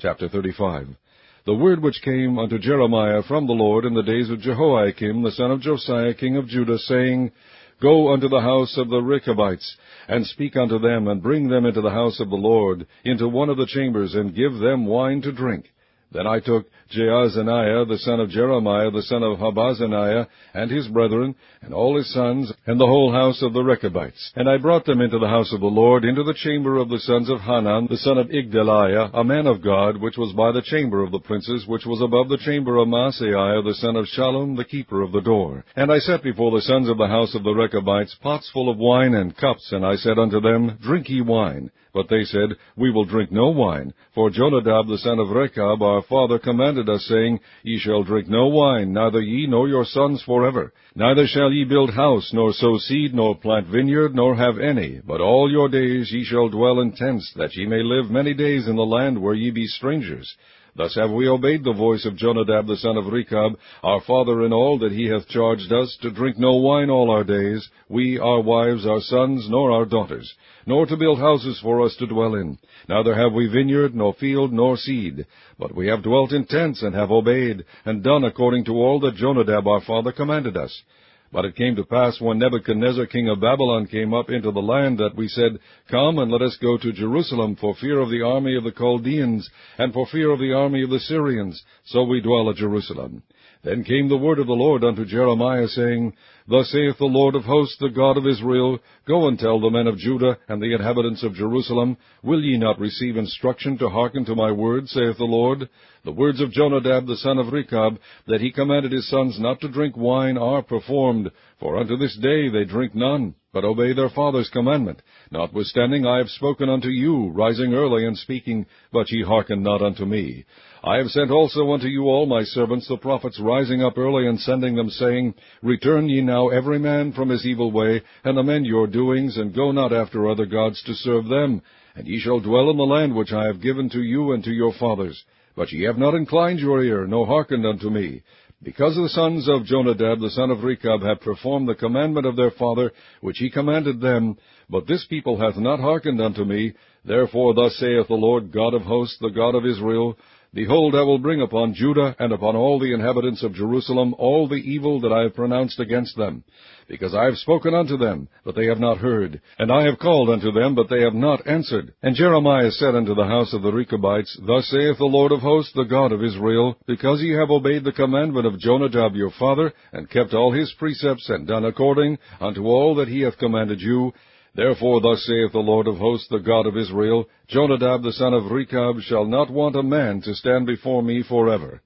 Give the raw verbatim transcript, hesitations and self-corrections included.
Chapter thirty-five. The word which came unto Jeremiah from the Lord in the days of Jehoiakim the son of Josiah king of Judah, saying, Go unto the house of the Rechabites, and speak unto them, and bring them into the house of the Lord, into one of the chambers, and give them wine to drink. Then I took Jaazaniah the son of Jeremiah the son of Habazaniah, and his brethren, and all his sons, and the whole house of the Rechabites. And I brought them into the house of the Lord, into the chamber of the sons of Hanan the son of Igdaliah, a man of God, which was by the chamber of the princes, which was above the chamber of Maaseiah the son of Shallum, the keeper of the door. And I set before the sons of the house of the Rechabites pots full of wine and cups, and I said unto them, Drink ye wine. But they said, We will drink no wine. For Jonadab the son of Rechab our father commanded us, saying, Ye shall drink no wine, neither ye nor your sons forever. Neither shall ye build house, nor sow seed, nor plant vineyard, nor have any. But all your days ye shall dwell in tents, that ye may live many days in the land where ye be strangers. Thus have we obeyed the voice of Jonadab the son of Rechab, our father, in all that he hath charged us, to drink no wine all our days, we, our wives, our sons, nor our daughters, nor to build houses for us to dwell in. Neither have we vineyard, nor field, nor seed. But we have dwelt in tents, and have obeyed, and done according to all that Jonadab our father commanded us. But it came to pass, when Nebuchadnezzar king of Babylon came up into the land, that we said, Come, and let us go to Jerusalem, for fear of the army of the Chaldeans, and for fear of the army of the Syrians. So we dwell at Jerusalem. Then came the word of the Lord unto Jeremiah, saying, Thus saith the Lord of hosts, the God of Israel, Go and tell the men of Judah and the inhabitants of Jerusalem, Will ye not receive instruction to hearken to my word, saith the Lord? The words of Jonadab the son of Rechab, that he commanded his sons not to drink wine, are performed. For unto this day they drink none, but obey their father's commandment. Notwithstanding I have spoken unto you, rising early and speaking, but ye hearken not unto me. I have sent also unto you all my servants the prophets, rising up early and sending them, saying, Return ye now every man from his evil way, and amend your doings, and go not after other gods to serve them. And ye shall dwell in the land which I have given to you and to your fathers. But ye have not inclined your ear, nor hearkened unto me. Because the sons of Jonadab the son of Rechab have performed the commandment of their father, which he commanded them, but this people hath not hearkened unto me, therefore thus saith the Lord God of hosts, the God of Israel, Behold, I will bring upon Judah and upon all the inhabitants of Jerusalem all the evil that I have pronounced against them, because I have spoken unto them, but they have not heard, and I have called unto them, but they have not answered. And Jeremiah said unto the house of the Rechabites, Thus saith the Lord of hosts, the God of Israel, Because ye have obeyed the commandment of Jonadab your father, and kept all his precepts, and done according unto all that he hath commanded you, Therefore thus saith the Lord of hosts, the God of Israel, Jonadab the son of Rechab shall not want a man to stand before me forever.